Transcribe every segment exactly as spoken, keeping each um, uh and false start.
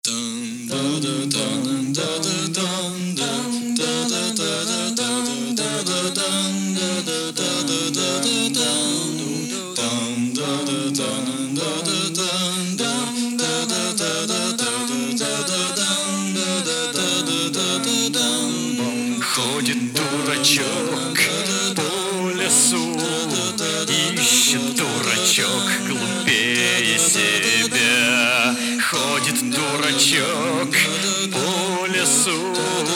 Ходит дурачок по лесу, ищет дурачок глупее себя. Ходит дурачок по лесу,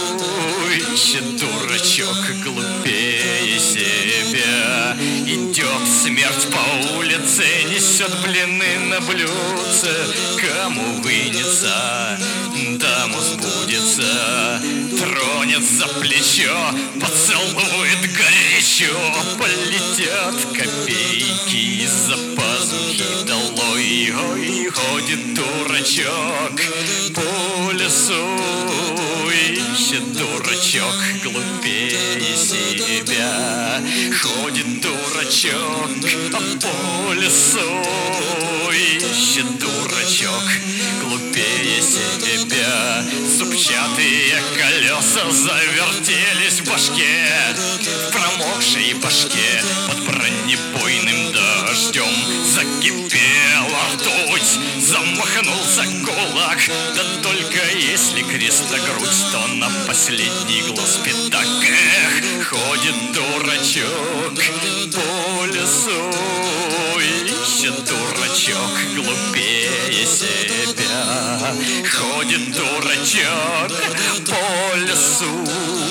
ищет дурачок глупее себя. Идет смерть по улице, несет блины на блюдце. Кому вынется, тому сбудется. Тронет за плечо, поцелует горячо. Полетят копейки из-за пазухи долой. Ой, ходит дурачок по лесу, ищет дурачок глупее себя. Ходит дурачок по лесу, ищет дурачок глупее себя. Зубчатые колеса завертелись в башке, в промокшей башке под бронебойным дождем. Закипела ртуть, замахнулся кулак. Да только если крест на грудь, то на последний глаз пятак. Эх, ходит дурачок по лесу, ищет дурачок глупее себя. Ходит дурачок по лесу,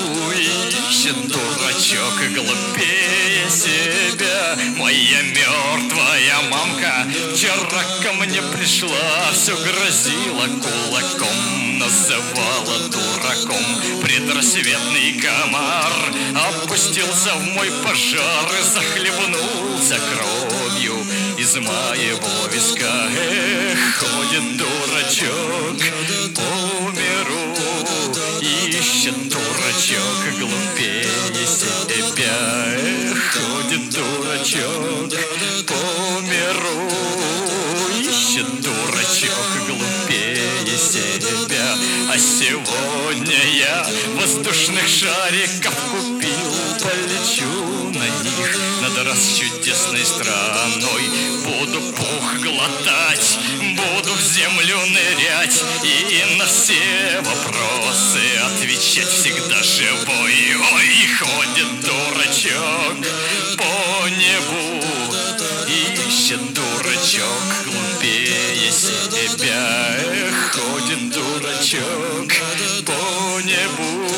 ищет дурачок глупее себя. Моя мертвая мамка вчера ко мне пришла, все грозила кулаком, называла дураком. Предрассветный комар опустился в мой пожар и захлебнулся кровью из моего виска. Эх, ходит дурачок по миру, ищет дурачок глупее себя. Эх, ходит дурачок по миру, ищет дурачок глупее себя. А сегодня я воздушных шариков купил, полечу на них над раз чудесной страной. Буду пух глотать, буду в землю нырять и на все вопросы отвечать всегда живой. Ой, ходит дурачок по небу, ищет дурачок глупее себя. Эх, ходит дурачок по небу,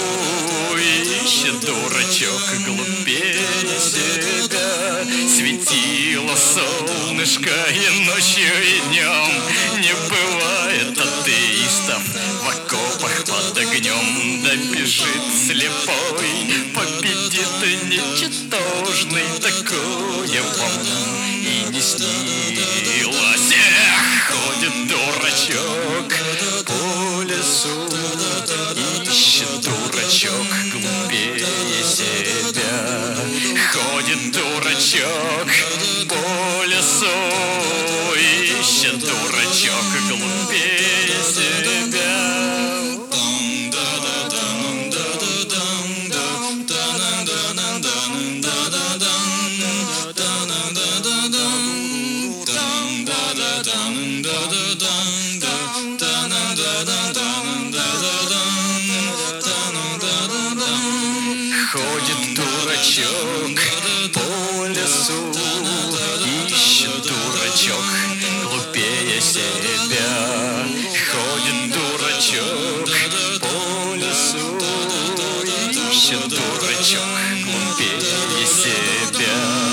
ищет дурачок глупее себя. Светило солнышко и ночью, и днем, не бывает атеистов в окопах под огнем. Да бежит слепой, победит ничтожный, такое вам и не снилось. Эх, ходит дурачок по лесу, ищет дурачок глупее себя. Ходит дурачок по лесу, ищет дурачок глупее себя. Ходит дурачок по лесу, ищет дурачок глупее себя. Ходит дурачок по лесу, ищет дурачок глупее себя.